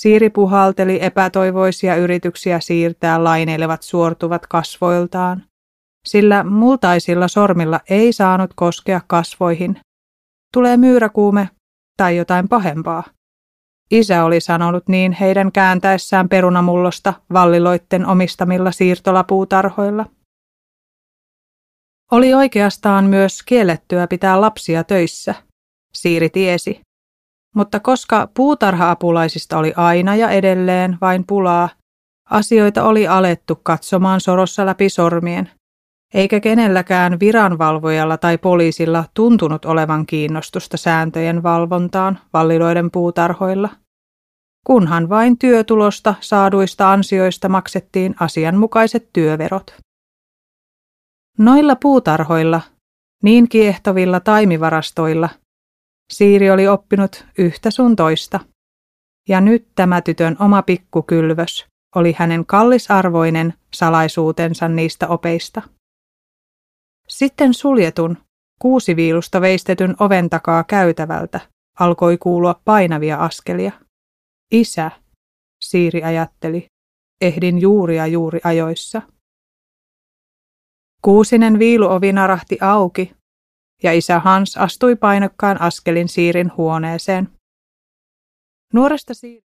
Siiri puhalteli epätoivoisia yrityksiä siirtää laineilevat suortuvat kasvoiltaan, sillä multaisilla sormilla ei saanut koskea kasvoihin. Tulee myyräkuume tai jotain pahempaa. Isä oli sanonut niin heidän kääntäessään perunamullosta Valliloitten omistamilla siirtolapuutarhoilla. Oli oikeastaan myös kiellettyä pitää lapsia töissä, Siiri tiesi. Mutta koska puutarha-apulaisista oli aina ja edelleen vain pulaa, asioita oli alettu katsomaan sorossa läpi sormien, eikä kenelläkään viranvalvojalla tai poliisilla tuntunut olevan kiinnostusta sääntöjen valvontaan Valliloiden puutarhoilla, kunhan vain työtulosta saaduista ansioista maksettiin asianmukaiset työverot. Noilla puutarhoilla, niin kiehtovilla taimivarastoilla, Siiri oli oppinut yhtä sun toista, ja nyt tämä tytön oma pikkukylvös oli hänen kallisarvoinen salaisuutensa niistä opeista. Sitten suljetun, 6 viilusta veistetyn oven takaa käytävältä alkoi kuulua painavia askelia. Isä, Siiri ajatteli, ehdin juuri ajoissa. 6. viiluovi narahti auki, ja isä Hans astui painokkaan askelin Siirin huoneeseen. Nuoresta Siiri